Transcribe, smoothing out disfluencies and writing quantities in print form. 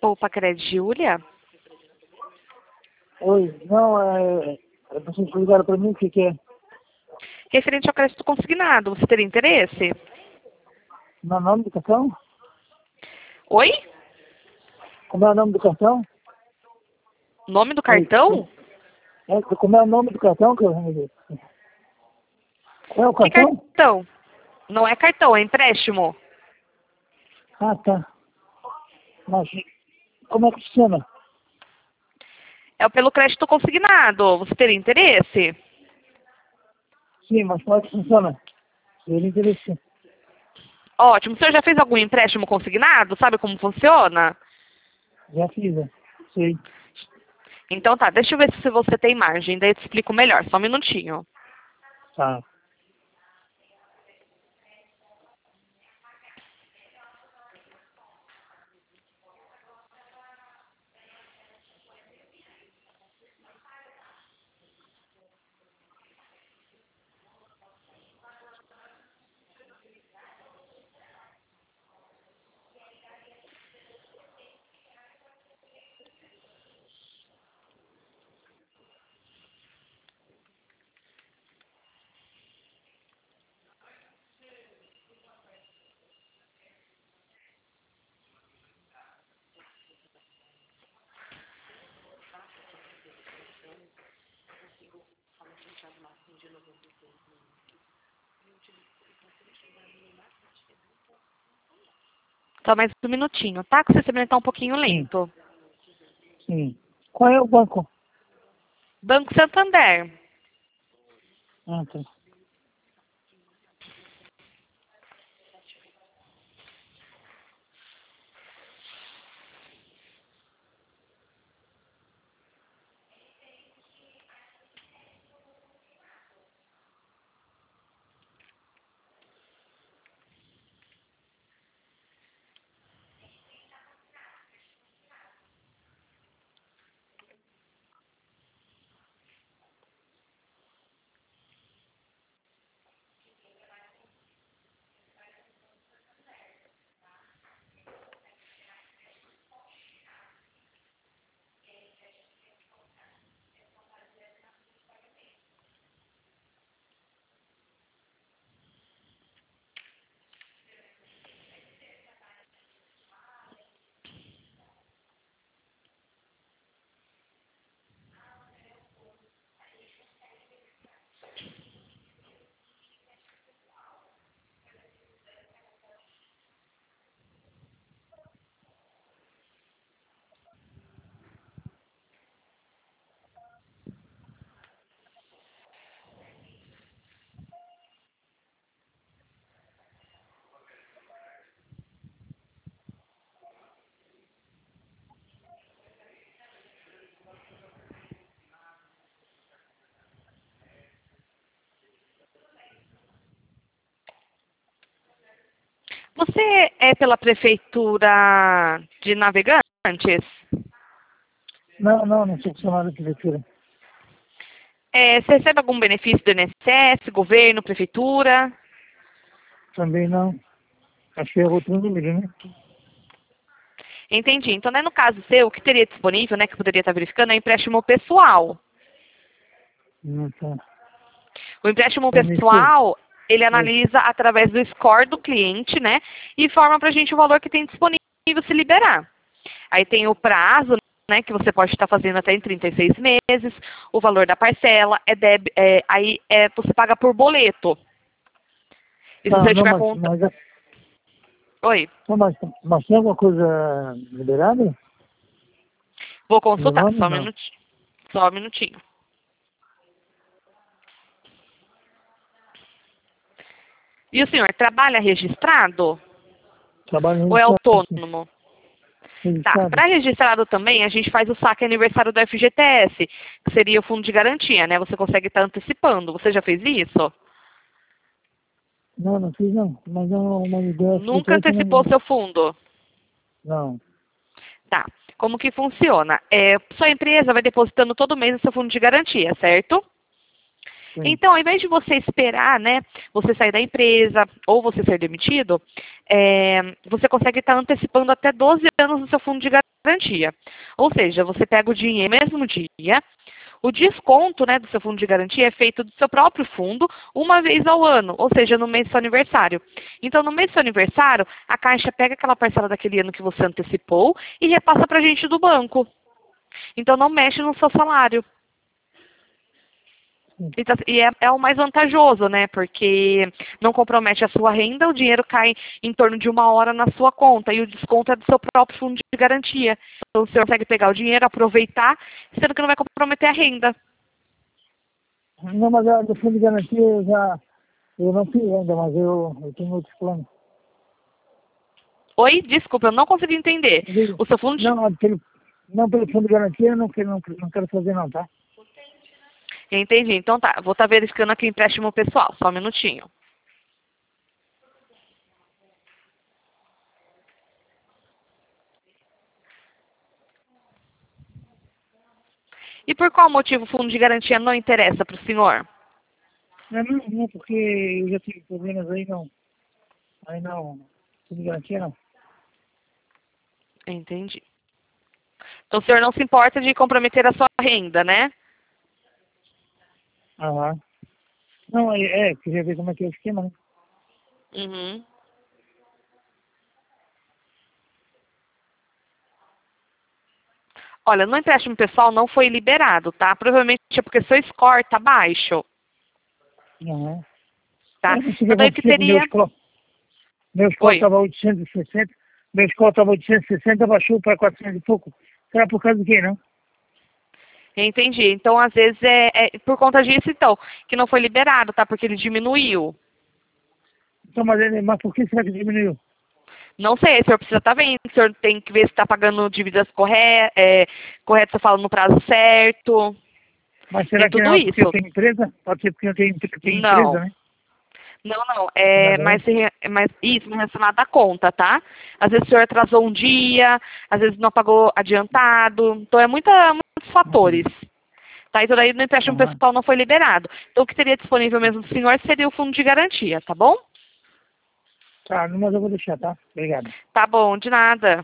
Opa, Cred Júlia? Oi, não, vocês ligaram para mim, o que que é? Referente ao crédito consignado, você teria interesse? Meu nome do cartão? Oi? Como é o nome do cartão? Nome do Oi, cartão? como é o nome do cartão que eu... Qual é o Que cartão? cartão? Não é cartão, é empréstimo. Ah, tá. Mas como é que funciona? É pelo crédito consignado. Você teria interesse? Sim, mas como é que funciona? Seria interessante. Ótimo. O senhor já fez algum empréstimo consignado? Sabe como funciona? Já fiz, é. Sei. Então tá, deixa eu ver se você tem margem, daí eu te explico melhor. Só um minutinho. Tá. Só mais um minutinho, tá? Que o sistema tá um pouquinho Sim, lento. sim. Qual é o banco? Banco Santander. Ah, tá. Você é pela prefeitura de Navegantes? Não sou funcionário da prefeitura. Você recebe algum benefício do INSS, governo, prefeitura? Também não. Acho que é outro número, né? Entendi. Então, né, no caso seu, o que teria disponível, né, que eu poderia estar verificando, é empréstimo pessoal. Não tá. O empréstimo Para mexer. pessoal, ele Oi. analisa através do score do cliente, né, e informa para a gente o valor que tem disponível se liberar. Aí tem o prazo, né, que você pode estar fazendo até em 36 meses, o valor da parcela, você paga por boleto. E se Tá, você não, tiver conta... Oi, não, mas tem alguma coisa liberada? vou Meu consultar, nome, só um não. minutinho. Só um minutinho. E o senhor trabalha registrado Trabalho ou é registrado, sim. autônomo? Tá, Registrado. para registrado também, a gente faz o saque aniversário do FGTS, que seria o fundo de garantia, né? Você consegue estar antecipando. Você já fez isso? Não fiz não. Mas é uma ideia que Nunca antecipou seu fundo? não. Tá. Como que funciona? Sua empresa vai depositando todo mês o seu fundo de garantia, certo? Sim. Então, ao invés de você esperar, né, você sair da empresa ou você ser demitido, você consegue estar antecipando até 12 anos no seu fundo de garantia. Ou seja, você pega o dinheiro no mesmo dia, o desconto, né, do seu fundo de garantia é feito do seu próprio fundo uma vez ao ano, ou seja, no mês do seu aniversário. Então, no mês do seu aniversário, a Caixa pega aquela parcela daquele ano que você antecipou e repassa para a gente do banco. Então, não mexe no seu salário. Então, e é o mais vantajoso, né? Porque não compromete a sua renda, o dinheiro cai em torno de 1 hora na sua conta e o desconto é do seu próprio fundo de garantia. Então, você consegue pegar o dinheiro, aproveitar, sendo que não vai comprometer a renda. Não, mas do fundo de garantia eu não fiz ainda, mas eu tenho outros planos. Oi? Desculpa, eu não consegui entender. O seu fundo de... Não, pelo fundo de garantia eu não quero fazer não, tá? Entendi. Então tá, vou estar verificando aqui o empréstimo pessoal. Só um minutinho. E por qual motivo o fundo de garantia não interessa para o senhor? Não, porque eu já tive problemas aí não, fundo de garantia não. Entendi. Então o senhor não se importa de comprometer a sua renda, né? Aham. Não, queria ver como é que é o esquema, né? Uhum. Olha, no empréstimo pessoal não foi liberado, tá? Provavelmente é porque seu score está baixo, Aham. tá? Eu não sei o que Então daí o que aconteceu com teria... meu score estava 860, meu score estava 860, baixou para 400 e pouco. Será por causa do quê, não? Entendi. Então, às vezes, é por conta disso, então, que não foi liberado, tá? Porque ele diminuiu. Então, mas por que será que diminuiu? Não sei, o senhor precisa estar vendo, o senhor tem que ver se está pagando dívidas corretas, você fala no prazo certo. Mas será que Tem tudo não é porque eu isso. tenho empresa? Pode ser porque eu tenho Não. empresa, né? Não. Nada, né? Mas isso relacionado à conta, tá? Às vezes o senhor atrasou um dia, às vezes não pagou adiantado. Então, muitos fatores. Tá? Então, daí no empréstimo Aham. pessoal não foi liberado. Então, o que teria disponível mesmo do senhor seria o fundo de garantia, tá bom? Tá, mas eu vou deixar, tá? Obrigado. Tá bom, de nada.